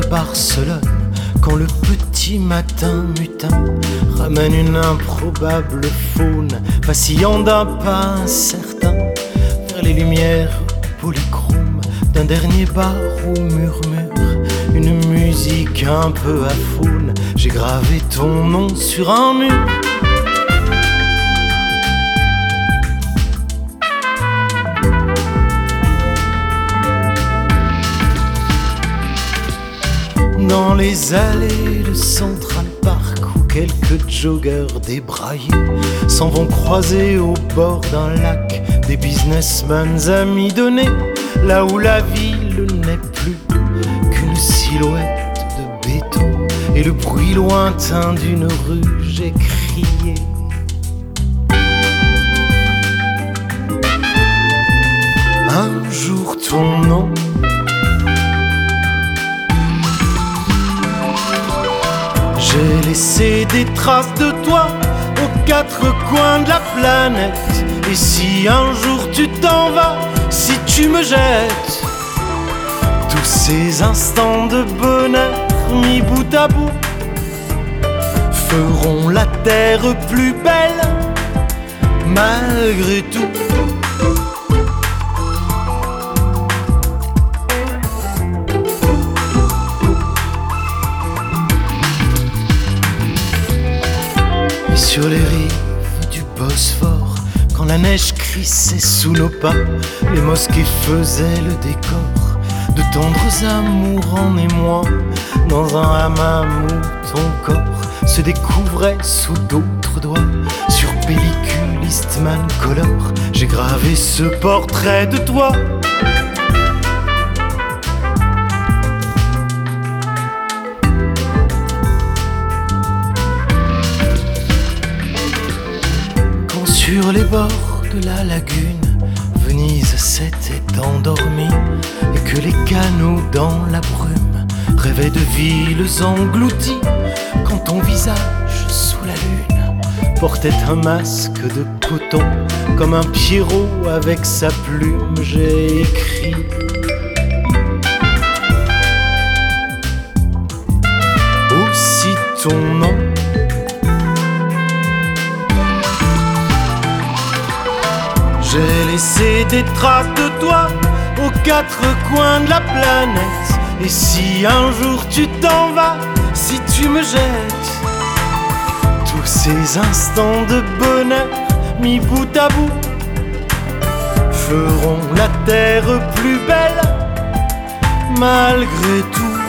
Barcelone, quand le petit matin mutin ramène une improbable faune, vacillant d'un pas incertain vers les lumières polychromes d'un dernier bar où murmure une musique un peu aphone. J'ai gravé ton nom sur un mur. Dans les allées de Central Park où quelques joggers débraillés s'en vont croiser au bord d'un lac des businessmen amidonnés, là où la ville n'est plus qu'une silhouette de béton et le bruit lointain d'une rue. J'ai crié un jour ton nom. J'ai laissé des traces de toi aux quatre coins de la planète. Et si un jour tu t'en vas, si tu me jettes, tous ces instants de bonheur mis bout à bout feront la terre plus belle malgré tout. Sur les rives du Bosphore, quand la neige crissait sous nos pas, les mosquées faisaient le décor de tendres amours en émoi. Dans un hammam où ton corps se découvrait sous d'autres doigts, sur pellicule Eastman Color, j'ai gravé ce portrait de toi. Sur les bords de la lagune, Venise s'était endormie et que les canaux dans la brume rêvaient de villes englouties. Quand ton visage sous la lune portait un masque de coton, comme un Pierrot avec sa plume, j'ai écrit aussi ton nom. J'ai laissé des traces de toi aux quatre coins de la planète. Et si un jour tu t'en vas, si tu me jettes, tous ces instants de bonheur mis bout à bout feront la terre plus belle malgré tout.